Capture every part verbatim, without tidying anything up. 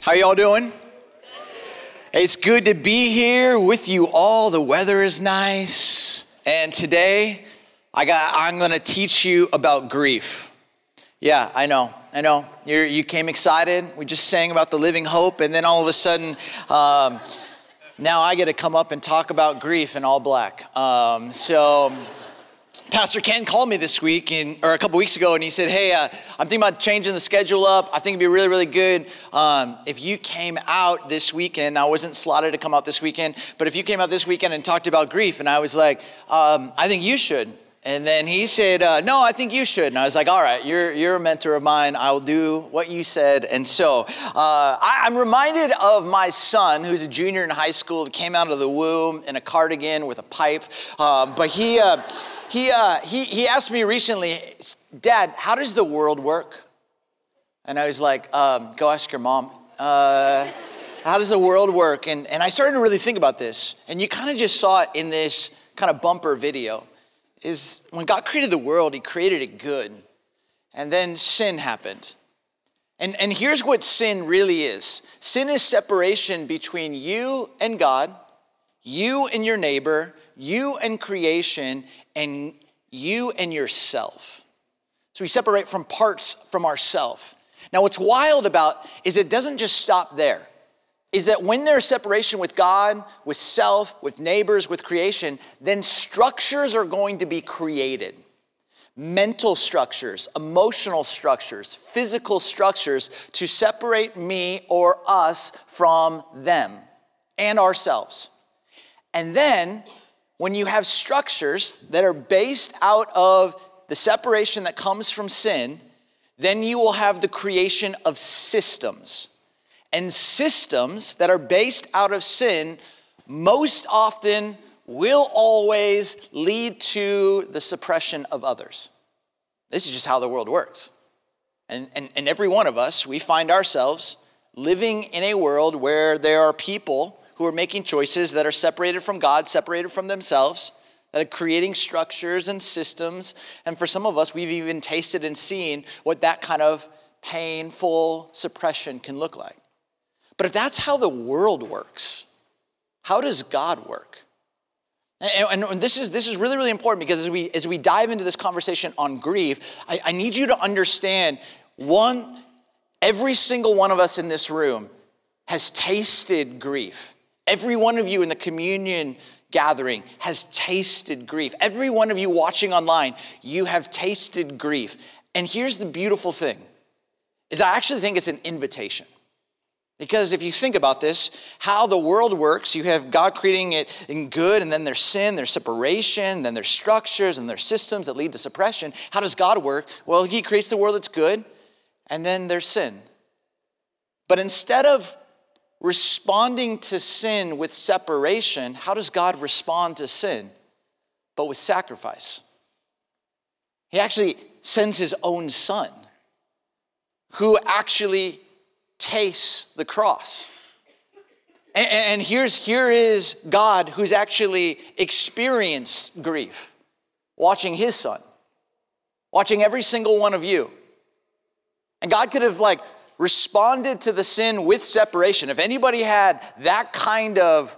How y'all doing? It's good to be here with you all. The weather is nice. And today, I got, I'm going to teach you about grief. Yeah, I know. I know. You're, you came excited. We just sang about the living hope. And then all of a sudden, um, now I get to come up and talk about grief in all black. Um, so... Pastor Ken called me this week, and, or a couple weeks ago, and he said, hey, uh, I'm thinking about changing the schedule up. I think it'd be really, really good um, if you came out this weekend. I wasn't slotted to come out this weekend, but if you came out this weekend and talked about grief, and I was like, um, I think you should. And then he said, uh, no, I think you should. And I was like, all right, you're you're a mentor of mine. I will do what you said. And so uh, I, I'm reminded of my son, who's a junior in high school, that came out of the womb in a cardigan with a pipe. Um, but he... Uh, He, uh, he he asked me recently, Dad, how does the world work? And I was like, um, go ask your mom. Uh, how does the world work? And, and I started to really think about this. And you kind of just saw it in this kind of bumper video. Is when God created the world, he created it good. And then sin happened. And, and here's what sin really is. Sin is separation between you and God, you and your neighbor, you and creation, and you and yourself. So we separate from parts from ourself. Now what's wild about is it doesn't just stop there. Is that when there's separation with God, with self, with neighbors, with creation, then structures are going to be created. Mental structures, emotional structures, physical structures to separate me or us from them and ourselves. And then when you have structures that are based out of the separation that comes from sin, then you will have the creation of systems. And systems that are based out of sin most often will always lead to the suppression of others. This is just how the world works. And, and, and every one of us, we find ourselves living in a world where there are people who are making choices that are separated from God, separated from themselves, that are creating structures and systems. And for some of us, we've even tasted and seen what that kind of painful suppression can look like. But if that's how the world works, how does God work? And, and this is this is really, really important because as we as we dive into this conversation on grief, I, I need you to understand, one, every single one of us in this room has tasted grief. Every one of you in the communion gathering has tasted grief. Every one of you watching online, you have tasted grief. And here's the beautiful thing, is I actually think it's an invitation. Because if you think about this, how the world works, you have God creating it in good, and then there's sin, there's separation, then there's structures, and there's systems that lead to suppression. How does God work? Well, he creates the world that's good, and then there's sin. But instead of responding to sin with separation, how does God respond to sin? But with sacrifice. He actually sends his own son, who actually tastes the cross. And, and here's here is God who's actually experienced grief, watching his son, watching every single one of you. And God could have like responded to the sin with separation. If anybody had that kind of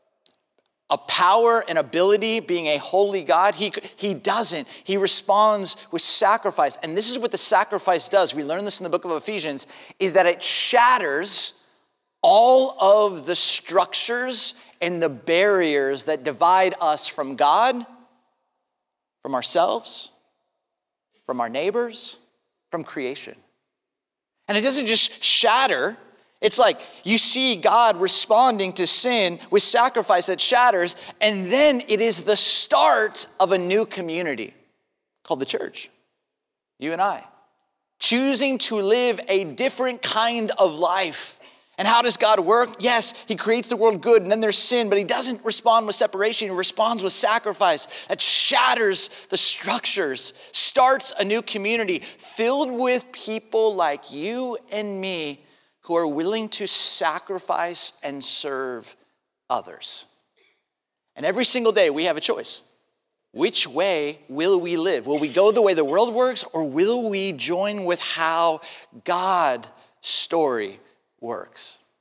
a power and ability, being a holy God, he, he doesn't. He responds with sacrifice. And this is what the sacrifice does. We learn this in the book of Ephesians, is that it shatters all of the structures and the barriers that divide us from God, from ourselves, from our neighbors, from creation. And it doesn't just shatter. It's like you see God responding to sin with sacrifice that shatters, and then it is the start of a new community called the church. You and I. Choosing to live a different kind of life. And how does God work? Yes, he creates the world good, and then there's sin, but he doesn't respond with separation. He responds with sacrifice that shatters the structures, starts a new community filled with people like you and me who are willing to sacrifice and serve others. And every single day we have a choice. Which way will we live? Will we go the way the world works, or will we join with how God's story works?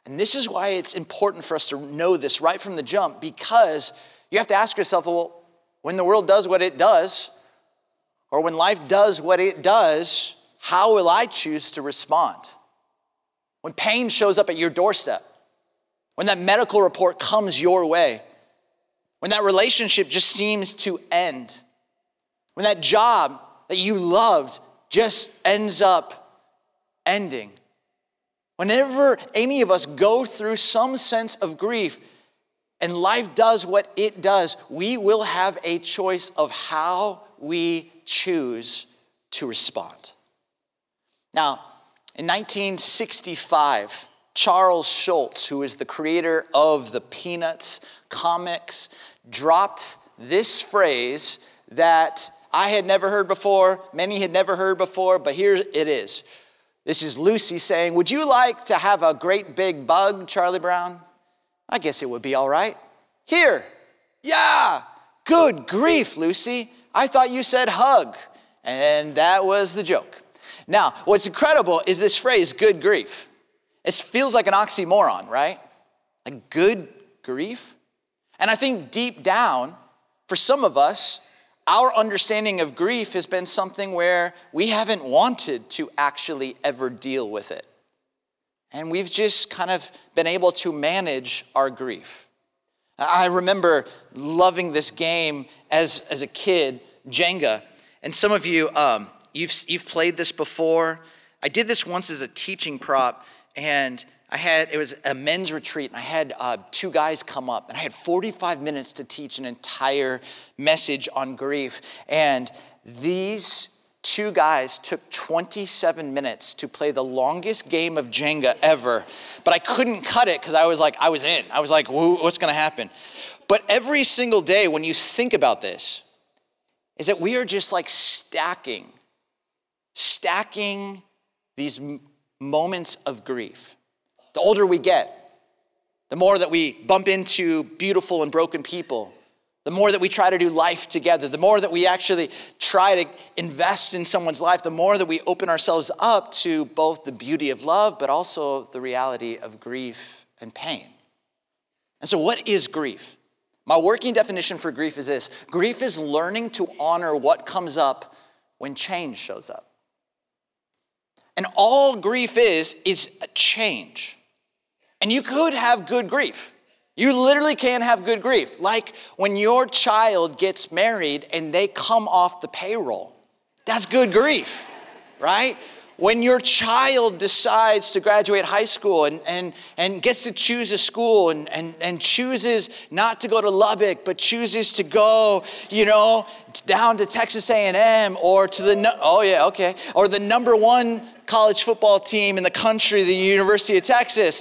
And this is why it's important for us to know this right from the jump, because you have to ask yourself, well, when the world does what it does, or when life does what it does, how will I choose to respond? When pain shows up at your doorstep, when that medical report comes your way, when that relationship just seems to end, when that job that you loved just ends up ending. Whenever any of us go through some sense of grief and life does what it does, we will have a choice of how we choose to respond. Now, in nineteen sixty-five, Charles Schulz, who is the creator of the Peanuts comics, dropped this phrase that I had never heard before, many had never heard before, but here it is. This is Lucy saying, "Would you like to have a great big bug, Charlie Brown? I guess it would be all right. Here, yeah, good grief, Lucy. I thought you said hug." And that was the joke. Now, what's incredible is this phrase, good grief. It feels like an oxymoron, right? Like good grief. And I think deep down, for some of us, our understanding of grief has been something where we haven't wanted to actually ever deal with it. And we've just kind of been able to manage our grief. I remember loving this game as, as a kid, Jenga. And some of you, um, you've, you've played this before. I did this once as a teaching prop, and I had, it was a men's retreat, and I had uh, two guys come up, and I had forty-five minutes to teach an entire message on grief. And these two guys took twenty-seven minutes to play the longest game of Jenga ever, but I couldn't cut it because I was like, I was in. I was like, what's gonna happen? But every single day when you think about this, is that we are just like stacking, stacking these m- moments of grief. The older we get, the more that we bump into beautiful and broken people, the more that we try to do life together, the more that we actually try to invest in someone's life, the more that we open ourselves up to both the beauty of love, but also the reality of grief and pain. And so what is grief? My working definition for grief is this: grief is learning to honor what comes up when change shows up. And all grief is, is a change. And you could have good grief. You literally can have good grief. Like when your child gets married and they come off the payroll. That's good grief, right? When your child decides to graduate high school and, and, and gets to choose a school and, and, and chooses not to go to Lubbock, but chooses to go, you know, down to Texas A and M or to the, oh yeah, okay, or the number one college football team in the country, the University of Texas.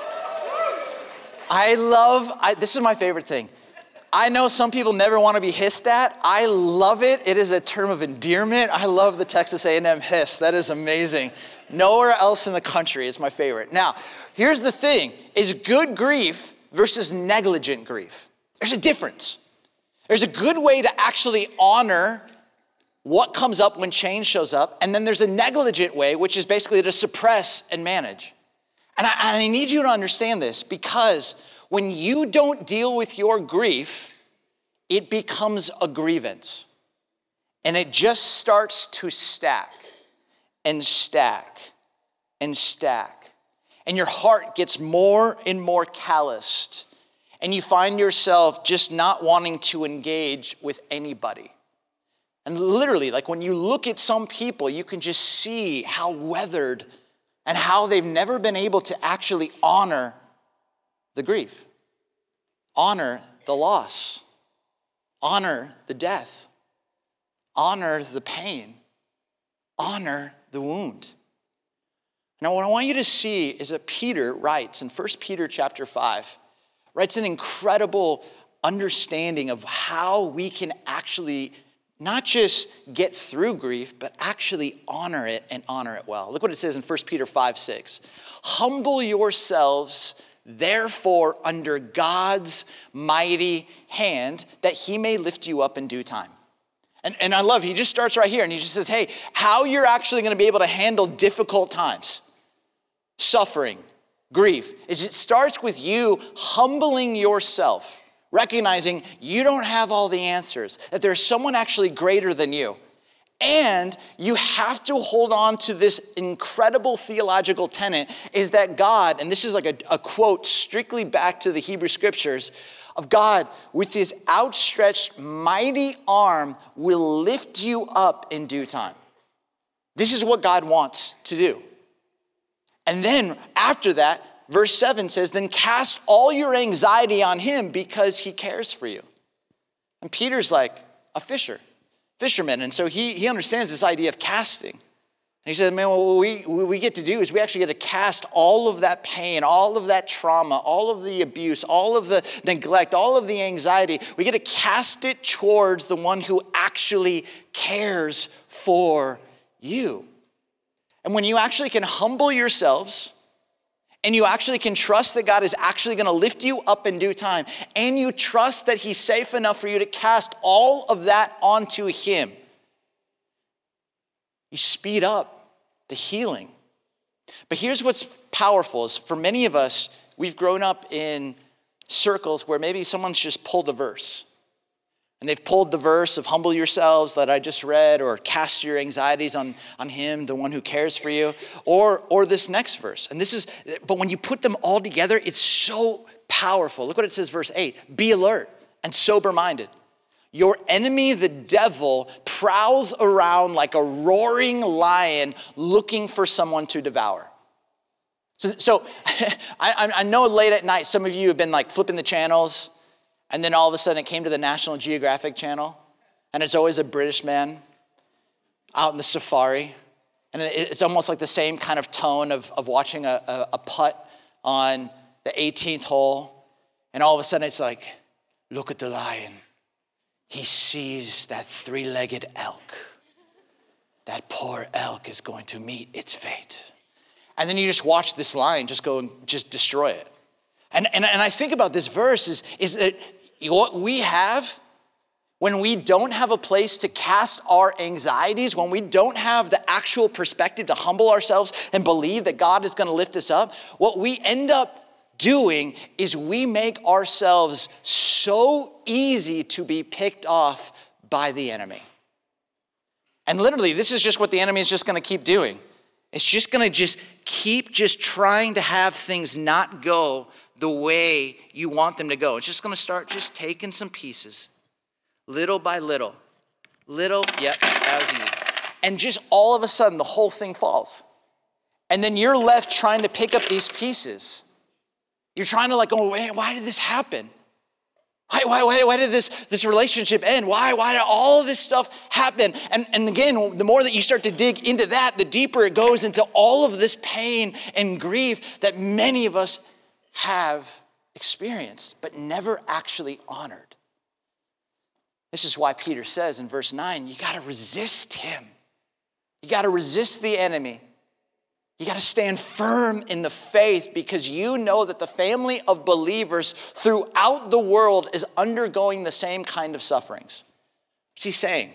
I love, I, this is my favorite thing. I know some people never want to be hissed at. I love it. It is a term of endearment. I love the Texas A and M hiss. That is amazing. Nowhere else in the country. It's my favorite. Now, here's the thing, is good grief versus negligent grief. There's a difference. There's a good way to actually honor what comes up when change shows up, and then there's a negligent way, which is basically to suppress and manage. And I, and I need you to understand this, because when you don't deal with your grief, it becomes a grievance. And it just starts to stack and stack and stack. And your heart gets more and more calloused. And you find yourself just not wanting to engage with anybody. And literally, like when you look at some people, you can just see how weathered and how they've never been able to actually honor the grief, honor the loss, honor the death, honor the pain, honor the wound. Now, what I want you to see is that Peter writes in First Peter chapter five, writes an incredible understanding of how we can actually not just get through grief, but actually honor it and honor it well. Look what it says in First Peter five six. Humble yourselves, therefore, under God's mighty hand, that he may lift you up in due time. And, and I love, he just starts right here and he just says, hey, how you're actually going to be able to handle difficult times, suffering, grief is it starts with you humbling yourself, recognizing you don't have all the answers, that there's someone actually greater than you. And you have to hold on to this incredible theological tenet is that God, and this is like a, a quote strictly back to the Hebrew scriptures, of God with his outstretched mighty arm will lift you up in due time. This is what God wants to do. And then after that, verse seven says, then cast all your anxiety on him because he cares for you. And Peter's like a fisher. fisherman. And so he, he understands this idea of casting. And he said, man, what we, what we get to do is we actually get to cast all of that pain, all of that trauma, all of the abuse, all of the neglect, all of the anxiety. We get to cast it towards the one who actually cares for you. And when you actually can humble yourselves and you actually can trust that God is actually going to lift you up in due time, and you trust that he's safe enough for you to cast all of that onto him, you speed up the healing. But here's what's powerful is for many of us, we've grown up in circles where maybe someone's just pulled a verse. And they've pulled the verse of humble yourselves that I just read, or cast your anxieties on, on him, the one who cares for you, or, or this next verse. And this is, but when you put them all together, it's so powerful. Look what it says, verse eight, be alert and sober-minded. Your enemy, the devil, prowls around like a roaring lion looking for someone to devour. So, so I, I know late at night, some of you have been like flipping the channels, and then all of a sudden it came to the National Geographic channel, and it's always a British man out in the safari. And it's almost like the same kind of tone of, of watching a, a, a putt on the eighteenth hole. And all of a sudden it's like, look at the lion. He sees that three-legged elk. That poor elk is going to meet its fate. And then you just watch this lion just go and just destroy it. And, and, and I think about this verse is, is that what we have when we don't have a place to cast our anxieties, when we don't have the actual perspective to humble ourselves and believe that God is going to lift us up, what we end up doing is we make ourselves so easy to be picked off by the enemy. And literally, this is just what the enemy is just going to keep doing. It's just going to just keep just trying to have things not go the way you want them to go. It's just going to start just taking some pieces, little by little. Little, yep, that was easy. And just all of a sudden, the whole thing falls. And then you're left trying to pick up these pieces. You're trying to like, oh, wait, why did this happen? Why, why, why, why did this, this relationship end? Why, why did all of this stuff happen? And, and again, the more that you start to dig into that, the deeper it goes into all of this pain and grief that many of us have experienced, but never actually honored. This is why Peter says in verse nine, you got to resist him. You got to resist the enemy. You got to stand firm in the faith because you know that the family of believers throughout the world is undergoing the same kind of sufferings. What's he saying?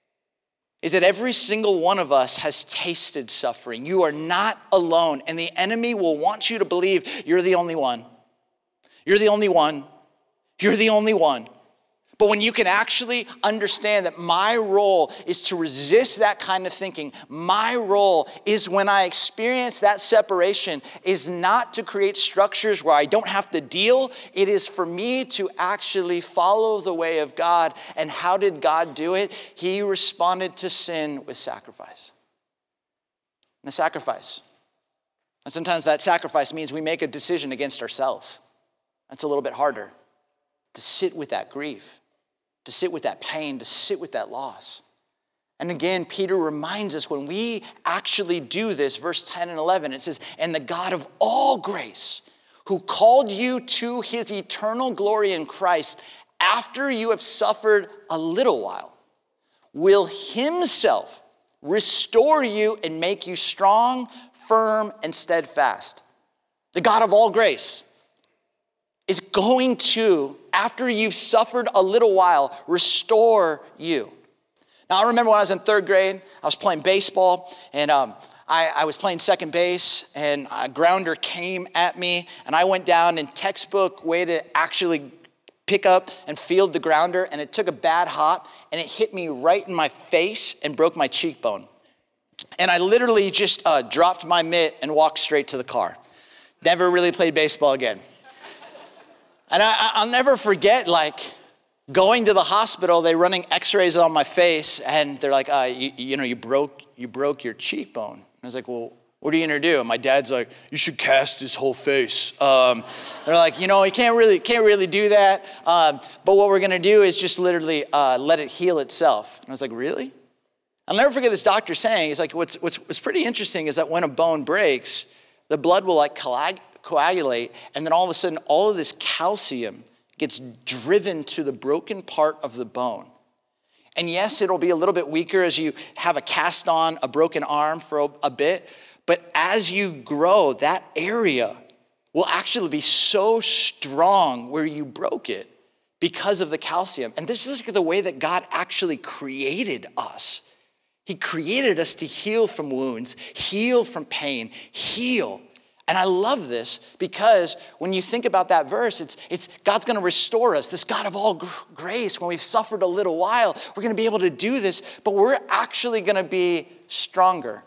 Is that every single one of us has tasted suffering. You are not alone, and the enemy will want you to believe you're the only one. You're the only one. You're the only one. But when you can actually understand that my role is to resist that kind of thinking, my role is when I experience that separation is not to create structures where I don't have to deal. It is for me to actually follow the way of God. And how did God do it? He responded to sin with sacrifice. And the sacrifice. And sometimes that sacrifice means we make a decision against ourselves. That's a little bit harder. To sit with that grief. To sit with that pain, to sit with that loss. And again, Peter reminds us when we actually do this, verse ten and eleven, it says, and the God of all grace, who called you to his eternal glory in Christ, after you have suffered a little while, will himself restore you and make you strong, firm, and steadfast. The God of all grace is going to, after you've suffered a little while, restore you. Now, I remember when I was in third grade, I was playing baseball, and um, I, I was playing second base, and a grounder came at me, and I went down in textbook way to actually pick up and field the grounder, and it took a bad hop, and it hit me right in my face and broke my cheekbone. And I literally just uh, dropped my mitt and walked straight to the car. Never really played baseball again. And I, I'll never forget, like, going to the hospital, they running x-rays on my face, and they're like, uh, you, you know, you broke, you broke your cheekbone. I was like, well, what are you gonna do? And my dad's like, you should cast his whole face. Um, they're like, you know, you can't really, can't really do that. Um, but what we're gonna do is just literally uh, let it heal itself. And I was like, really? I'll never forget this doctor saying, he's like, what's, what's, what's pretty interesting is that when a bone breaks, the blood will like coag- coagulate, and then all of a sudden, all of this calcium gets driven to the broken part of the bone. And yes, it'll be a little bit weaker as you have a cast on a broken arm for a, a bit, but as you grow, that area will actually be so strong where you broke it because of the calcium. And this is the way that God actually created us. He created us to heal from wounds, heal from pain, heal. And I love this because when you think about that verse, it's, it's God's going to restore us. This God of all grace, when we've suffered a little while, we're going to be able to do this, but we're actually going to be stronger,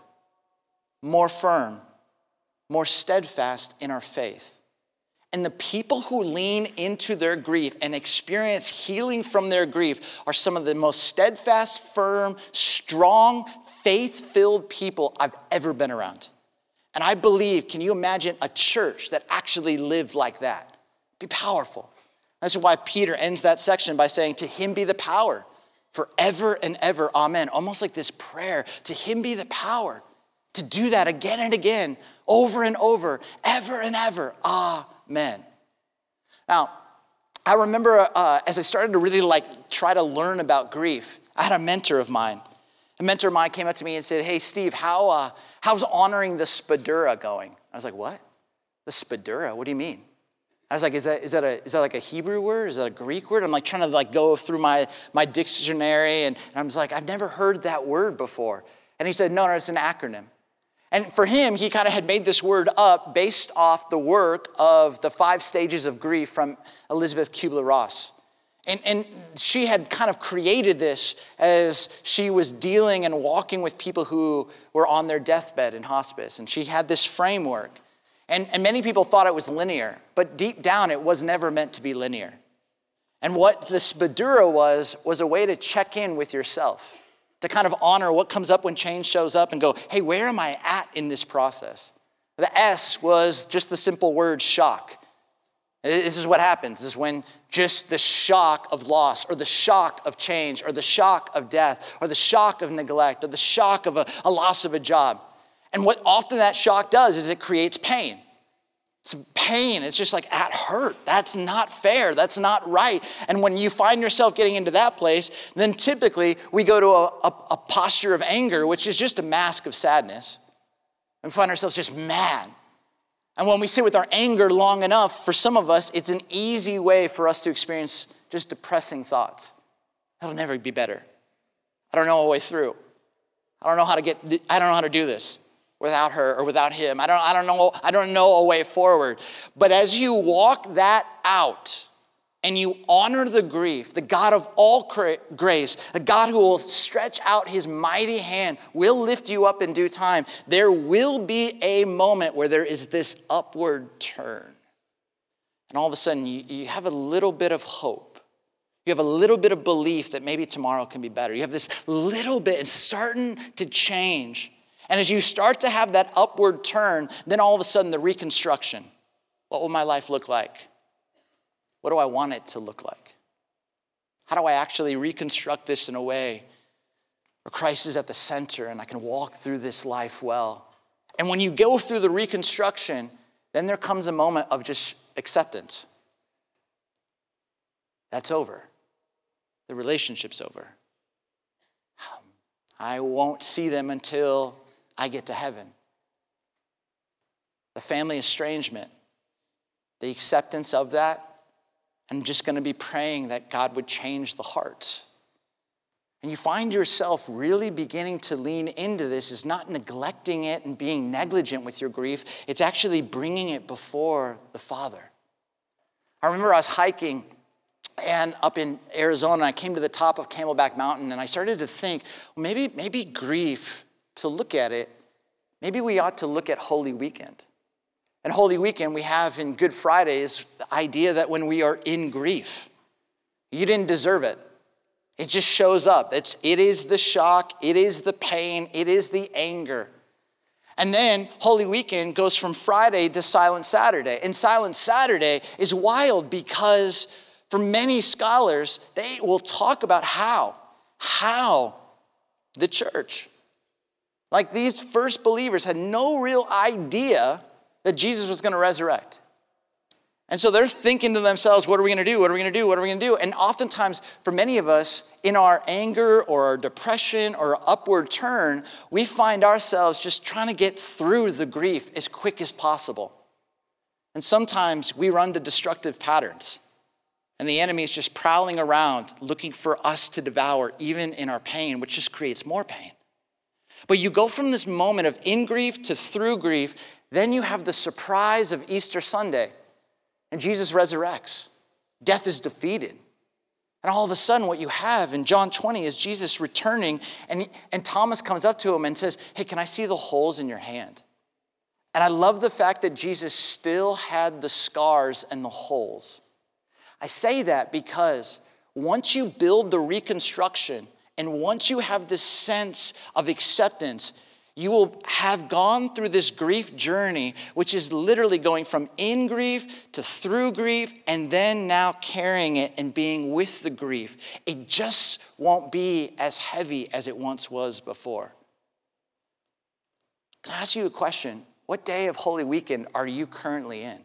more firm, more steadfast in our faith. And the people who lean into their grief and experience healing from their grief are some of the most steadfast, firm, strong, faith-filled people I've ever been around. And I believe, can you imagine a church that actually lived like that? Be powerful. That's why Peter ends that section by saying, to him be the power forever and ever, amen. Almost like this prayer, to him be the power to do that again and again, over and over, ever and ever, amen. Now, I remember uh, as I started to really like try to learn about grief, I had a mentor of mine. A mentor of mine came up to me and said, hey, Steve, how uh, how's honoring the Spadura going? I was like, what? The Spadura? What do you mean? I was like, is that is that a is that like a Hebrew word? Is that a Greek word? I'm like trying to like go through my, my dictionary, and, and I was like, I've never heard that word before. And he said, no, no, it's an acronym. And for him, he kind of had made this word up based off the work of the five stages of grief from Elizabeth Kubler-Ross. And, and she had kind of created this as she was dealing and walking with people who were on their deathbed in hospice. And she had this framework. And, and many people thought it was linear, but deep down it was never meant to be linear. And what the Spadura was, was a way to check in with yourself, to kind of honor what comes up when change shows up and go, hey, where am I at in this process? The S was just the simple word shock. This is what happens, is when just the shock of loss or the shock of change or the shock of death or the shock of neglect or the shock of a, a loss of a job. And what often that shock does is it creates pain. It's pain. It's just like, that hurt. That's not fair. That's not right. And when you find yourself getting into that place, then typically we go to a, a, a posture of anger, which is just a mask of sadness. And find ourselves just mad. And when we sit with our anger long enough, for some of us, it's an easy way for us to experience just depressing thoughts. That'll never be better. I don't know a way through. I don't know how to get, I don't know how to do this without her or without him. I don't, I don't know, I don't know a way forward. But as you walk that out and you honor the grief, the God of all grace, the God who will stretch out his mighty hand, will lift you up in due time, there will be a moment where there is this upward turn. And all of a sudden you, you have a little bit of hope. You have a little bit of belief that maybe tomorrow can be better. You have this little bit, it's starting to change. And as you start to have that upward turn, then all of a sudden the reconstruction. What will my life look like? What do I want it to look like? How do I actually reconstruct this in a way where Christ is at the center and I can walk through this life well? And when you go through the reconstruction, then there comes a moment of just acceptance. That's over. The relationship's over. I won't see them until I get to heaven. The family estrangement, the acceptance of that, I'm just going to be praying that God would change the hearts. and you find yourself really beginning to lean into this, is not neglecting it and being negligent with your grief. It's actually bringing it before the Father. I remember I was hiking and up in Arizona, and I came to the top of Camelback Mountain, and I started to think, well, maybe, maybe grief, to look at it, maybe we ought to look at Holy Weekend. And Holy Weekend, we have in Good Friday is the idea that when we are in grief, you didn't deserve it. It just shows up. It's, it is the shock, it is the pain, it is the anger. And then Holy Weekend goes from Friday to Silent Saturday. And Silent Saturday is wild because for many scholars, they will talk about how, how the church, like these first believers had no real idea that Jesus was going to resurrect. And so they're thinking to themselves, what are we going to do? What are we going to do? What are we going to do? And oftentimes, for many of us, in our anger or our depression or our upward turn, we find ourselves just trying to get through the grief as quick as possible. And sometimes we run to destructive patterns. And the enemy is just prowling around looking for us to devour, even in our pain, which just creates more pain. But you go from this moment of in grief to through grief, then you have the surprise of Easter Sunday. And Jesus resurrects. Death is defeated. And all of a sudden what you have in John twenty is Jesus returning, and, and Thomas comes up to him and says, hey, can I see the holes in your hand? And I love the fact that Jesus still had the scars and the holes. I say that because once you build the reconstruction and once you have this sense of acceptance, you will have gone through this grief journey, which is literally going from in grief to through grief and then now carrying it and being with the grief. It just won't be as heavy as it once was before. Can I ask you a question? What day of Holy Weekend are you currently in?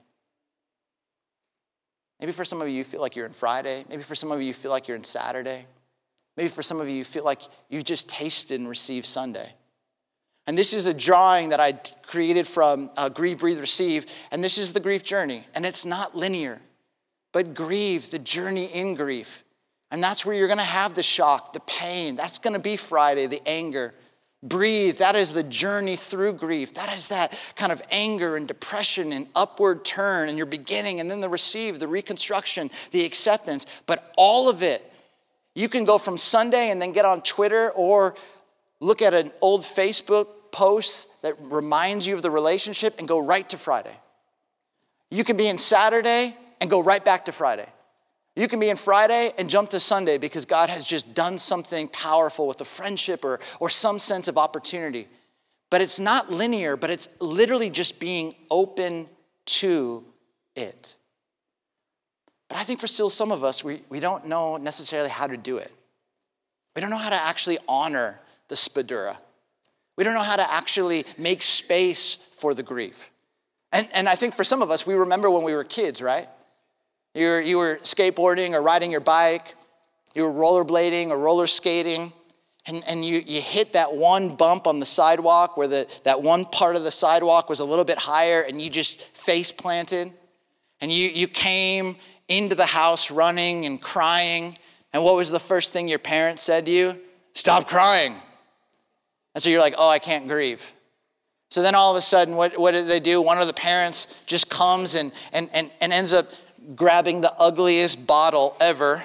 Maybe for some of you, you feel like you're in Friday. Maybe for some of you, you feel like you're in Saturday. Maybe for some of you, you feel like you just tasted and received Sunday. And this is a drawing that I created from uh, Grieve, Breathe, Receive. And this is the grief journey. And it's not linear, but grieve, the journey in grief. And that's where you're going to have the shock, the pain. That's going to be Friday, the anger. Breathe, that is the journey through grief. That is that kind of anger and depression and upward turn and your beginning, and then the receive, the reconstruction, the acceptance. But all of it, you can go from Sunday and then get on Twitter or look at an old Facebook post that reminds you of the relationship and go right to Friday. You can be in Saturday and go right back to Friday. You can be in Friday and jump to Sunday because God has just done something powerful with a friendship or, or some sense of opportunity. But it's not linear, but it's literally just being open to it. But I think for still some of us, we, we don't know necessarily how to do it. We don't know how to actually honor the spadura. We don't know how to actually make space for the grief. And, and I think for some of us, we remember when we were kids, right? You were, you were skateboarding or riding your bike. You were rollerblading or roller skating. And, and you, you hit that one bump on the sidewalk where the, that one part of the sidewalk was a little bit higher and you just face planted. And you, you came into the house running and crying. And what was the first thing your parents said to you? Stop crying. And so you're like, oh, I can't grieve. So then all of a sudden, what, what do they do? One of the parents just comes and, and, and, and ends up grabbing the ugliest bottle ever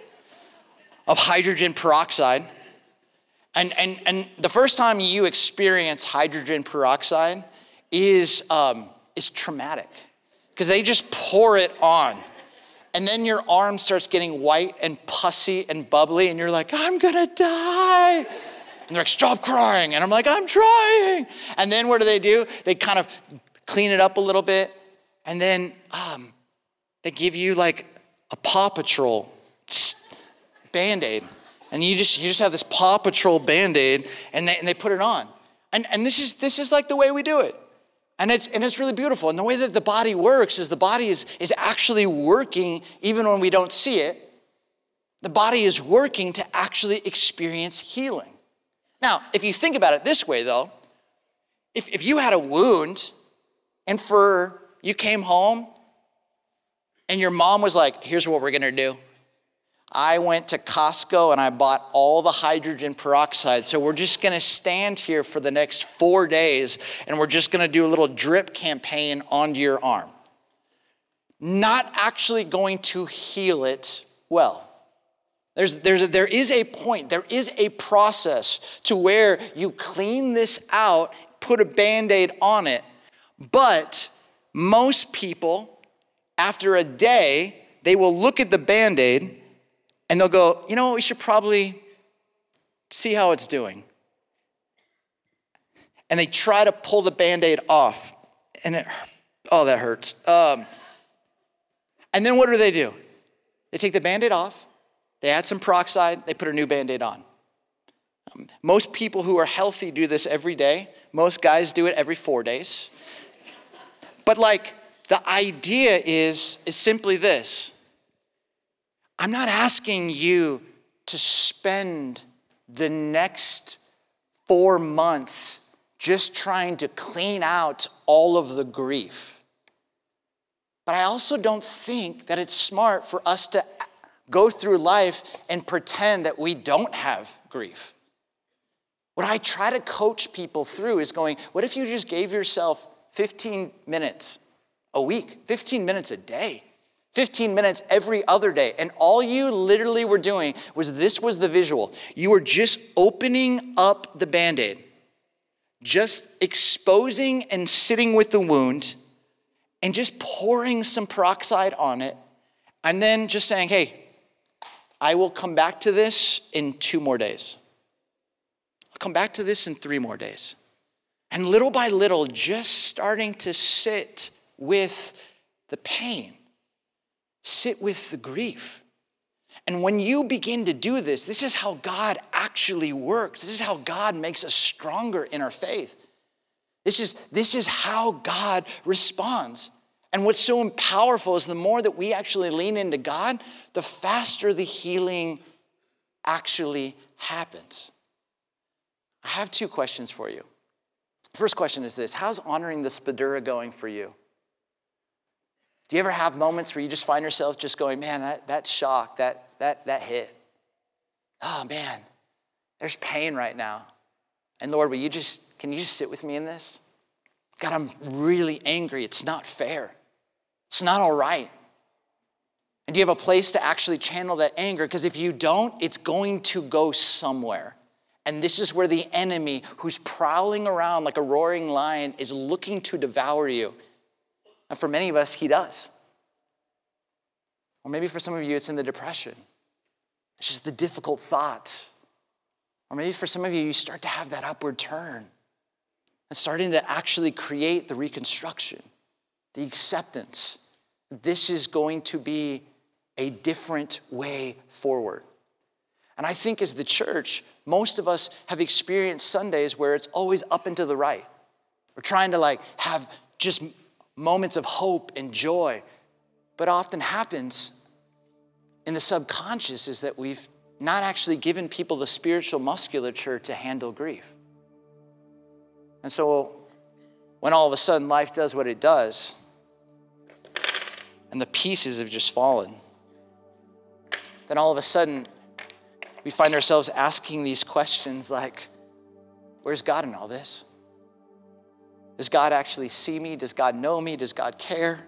of hydrogen peroxide. And, and, and the first time you experience hydrogen peroxide is, um, is traumatic because they just pour it on. And then your arm starts getting white and pussy and bubbly and you're like, I'm gonna die. And they're like, stop crying. And I'm like, I'm trying. And then what do they do? They kind of clean it up a little bit. And then um, they give you like a Paw Patrol Band-Aid. And you just you just have this Paw Patrol Band-Aid and they, and they put it on. And, and this is this is like the way we do it. And it's and it's really beautiful. And the way that the body works is the body is, is actually working even when we don't see it. The body is working to actually experience healing. Now, if you think about it this way, though, if, if you had a wound and for you came home and your mom was like, here's what we're going to do. I went to Costco and I bought all the hydrogen peroxide. So we're just going to stand here for the next four days and we're just going to do a little drip campaign onto your arm. Not actually going to heal it well. There's, there's a, there is a point, there is a process to where you clean this out, put a Band-Aid on it. But most people, after a day, they will look at the Band-Aid and they'll go, you know, we should probably see how it's doing. And they try to pull the Band-Aid off. And it, oh, that hurts. Um, and then what do they do? They take the Band-Aid off, they add some peroxide, they put a new Band-Aid on. Um, most people who are healthy do this every day. Most guys do it every four days. But like, the idea is, is simply this. I'm not asking you to spend the next four months just trying to clean out all of the grief. But I also don't think that it's smart for us to go through life and pretend that we don't have grief. What I try to coach people through is going, what if you just gave yourself fifteen minutes a week, fifteen minutes a day, fifteen minutes every other day, and all you literally were doing was, this was the visual. You were just opening up the Band-Aid, just exposing and sitting with the wound, and just pouring some peroxide on it, and then just saying, hey, I will come back to this in two more days. I'll come back to this in three more days. And little by little, just starting to sit with the pain, sit with the grief. And when you begin to do this, this is how God actually works. This is how God makes us stronger in our faith. This is, this is how God responds. And what's so powerful is the more that we actually lean into God, the faster the healing actually happens. I have two questions for you. First question is this: how's honoring the Spadura going for you? Do you ever have moments where you just find yourself just going, man, that, that shock, that, that, that hit. Oh man, there's pain right now. And Lord, will you just, can you just sit with me in this? God, I'm really angry. It's not fair. It's not all right. And do you have a place to actually channel that anger? Because if you don't, it's going to go somewhere. And this is where the enemy, who's prowling around like a roaring lion, is looking to devour you. And for many of us, he does. Or maybe for some of you, it's in the depression. It's just the difficult thoughts. Or maybe for some of you, you start to have that upward turn and starting to actually create the reconstruction, the acceptance. This is going to be a different way forward. And I think as the church, most of us have experienced Sundays where it's always up and to the right. We're trying to like have just moments of hope and joy. But often happens in the subconscious is that we've not actually given people the spiritual musculature to handle grief. And so when all of a sudden life does what it does, and the pieces have just fallen, then all of a sudden we find ourselves asking these questions like, where's God in all this? Does God actually see me? Does God know me? Does God care?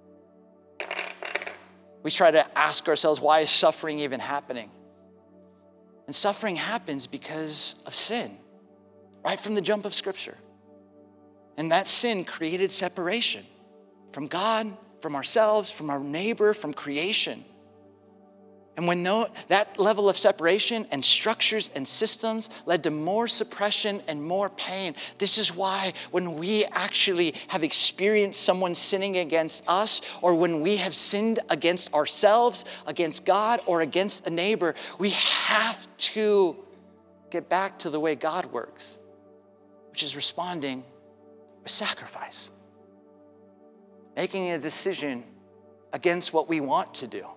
We try to ask ourselves, why is suffering even happening? And suffering happens because of sin, right from the jump of Scripture. And that sin created separation from God, from ourselves, from our neighbor, from creation. And when no, that level of separation and structures and systems led to more suppression and more pain, this is why when we actually have experienced someone sinning against us, or when we have sinned against ourselves, against God, or against a neighbor, we have to get back to the way God works, which is responding with sacrifice, making a decision against what we want to do.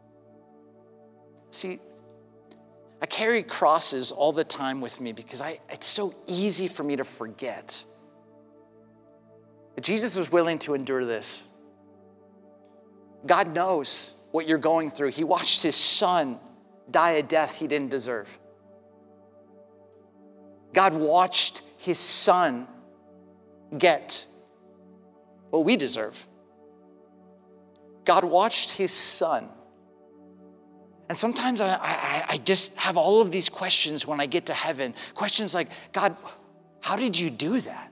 See, I carry crosses all the time with me because I, it's so easy for me to forget that Jesus was willing to endure this. God knows what you're going through. He watched his son die a death he didn't deserve. God watched his son get what we deserve. God watched his son. And sometimes I, I, I just have all of these questions when I get to heaven. Questions like, God, how did you do that?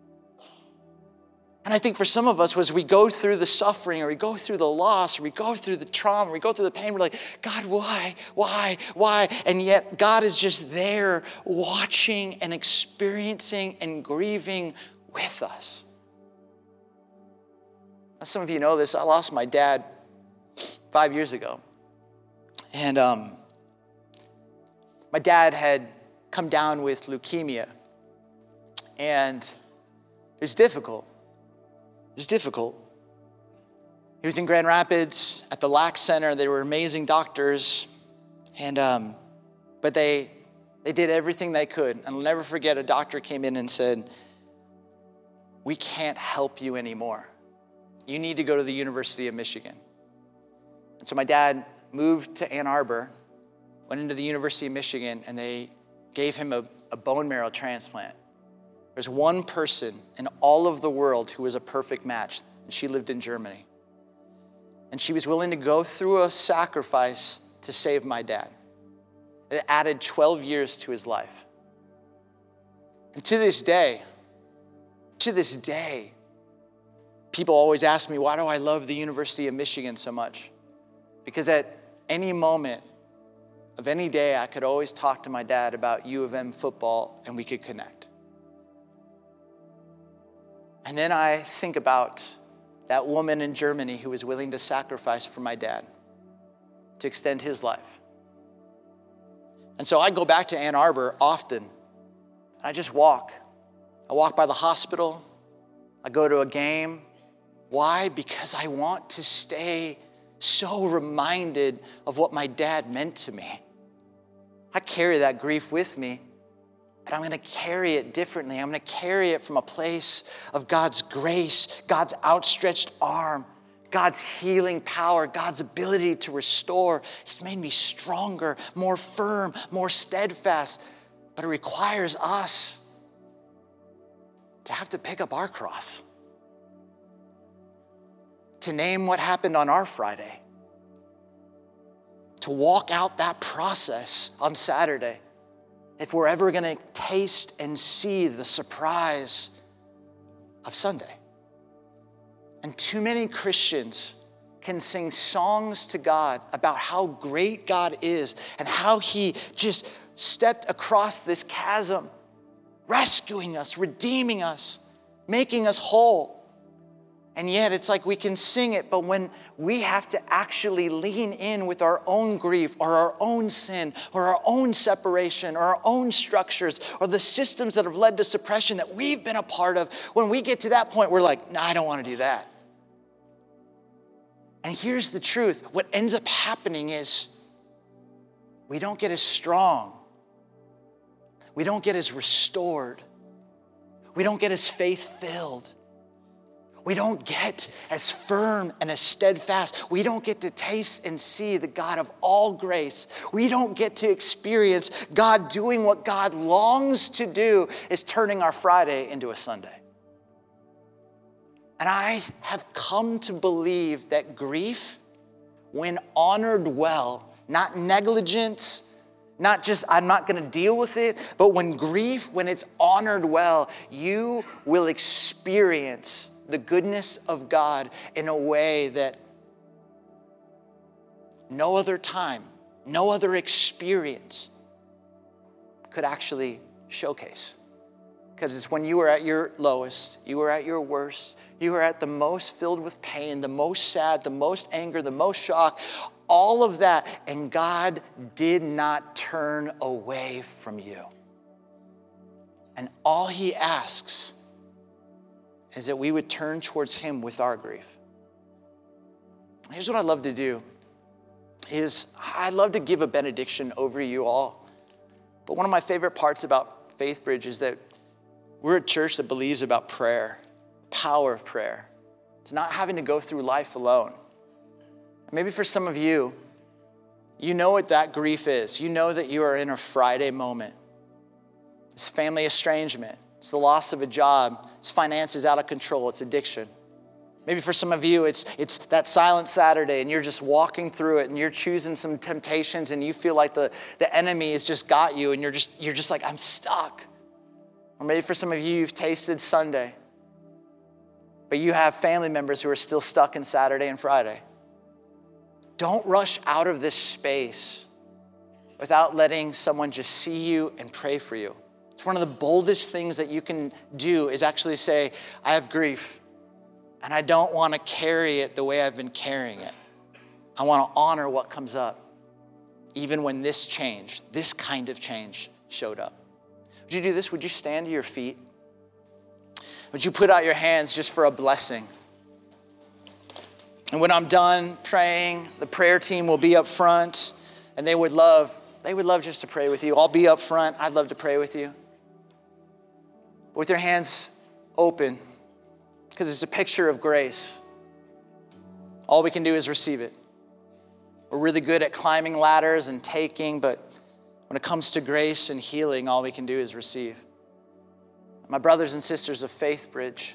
And I think for some of us, as we go through the suffering or we go through the loss or we go through the trauma, or we go through the pain, we're like, God, why, why, why? And yet God is just there watching and experiencing and grieving with us. As some of you know this, I lost my dad five years ago. And um, my dad had come down with leukemia. And it was difficult. It was difficult. He was in Grand Rapids at the L A C Center. They were amazing doctors. And um, but they they did everything they could. And I'll never forget, a doctor came in and said, we can't help you anymore. You need to go to the University of Michigan. And so my dad moved to Ann Arbor, went into the University of Michigan, and they gave him a, a bone marrow transplant. There's one person in all of the world who was a perfect match, and she lived in Germany. And she was willing to go through a sacrifice to save my dad. It added twelve years to his life. And to this day, to this day, people always ask me, why do I love the University of Michigan so much? Because at any moment of any day, I could always talk to my dad about U of M football and we could connect. And then I think about that woman in Germany who was willing to sacrifice for my dad to extend his life. And so I go back to Ann Arbor often. And I just walk. I walk by the hospital. I go to a game. Why? Because I want to stay so reminded of what my dad meant to me. I carry that grief with me, but I'm going to carry it differently. I'm going to carry it from a place of God's grace, God's outstretched arm, God's healing power, God's ability to restore. He's made me stronger, more firm, more steadfast, but it requires us to have to pick up our cross, to name what happened on our Friday, to walk out that process on Saturday, if we're ever going to taste and see the surprise of Sunday. And too many Christians can sing songs to God about how great God is and how he just stepped across this chasm, rescuing us, redeeming us, making us whole. And yet it's like we can sing it, but when we have to actually lean in with our own grief or our own sin or our own separation or our own structures or the systems that have led to suppression that we've been a part of, when we get to that point, we're like, no, I don't want to do that. And here's the truth. What ends up happening is we don't get as strong. We don't get as restored. We don't get as faith-filled. We don't get as firm and as steadfast. We don't get to taste and see the God of all grace. We don't get to experience God doing what God longs to do, is turning our Friday into a Sunday. And I have come to believe that grief, when honored well, not negligence, not just I'm not going to deal with it, but when grief, when it's honored well, you will experience the goodness of God in a way that no other time, no other experience could actually showcase. Because it's when you were at your lowest, you were at your worst, you were at the most filled with pain, the most sad, the most anger, the most shock, all of that, and God did not turn away from you. And all he asks is that we would turn towards him with our grief. Here's what I'd love to do, is I'd love to give a benediction over you all. But one of my favorite parts about FaithBridge is that we're a church that believes about prayer, the power of prayer. It's not having to go through life alone. Maybe for some of you, You know what that grief is. You know that you are in a Friday moment. It's family estrangement. It's the loss of a job. It's finances out of control. It's addiction. Maybe for some of you, it's, it's that silent Saturday and you're just walking through it and you're choosing some temptations and you feel like the, the enemy has just got you and you're just, you're just like, I'm stuck. Or maybe for some of you, you've tasted Sunday, but you have family members who are still stuck in Saturday and Friday. Don't rush out of this space without letting someone just see you and pray for you. It's one of the boldest things that you can do is actually say, I have grief. And I don't want to carry it the way I've been carrying it. I want to honor what comes up, even when this change, this kind of change showed up. Would you do this? Would you stand to your feet? Would you put out your hands just for a blessing? And when I'm done praying, the prayer team will be up front, and they would love, they would love just to pray with you. I'll be up front. I'd love to pray with you. But with your hands open, because it's a picture of grace. All we can do is receive it. We're really good at climbing ladders and taking, but when it comes to grace and healing, all we can do is receive. My brothers and sisters of Faith Bridge,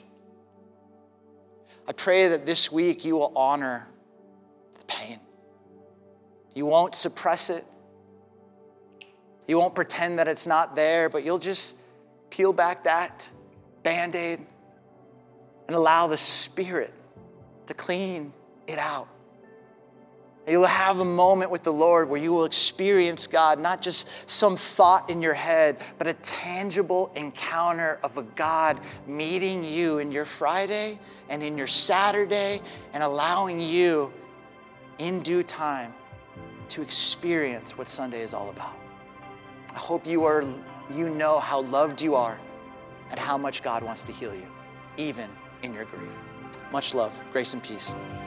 I pray that this week you will honor the pain. You won't suppress it. You won't pretend that it's not there, but you'll just peel back that Band-Aid and allow the Spirit to clean it out. You will have a moment with the Lord where you will experience God, not just some thought in your head, but a tangible encounter of a God meeting you in your Friday and in your Saturday and allowing you in due time to experience what Sunday is all about. I hope you are, you know how loved you are and how much God wants to heal you, even in your grief. Much love, grace and peace.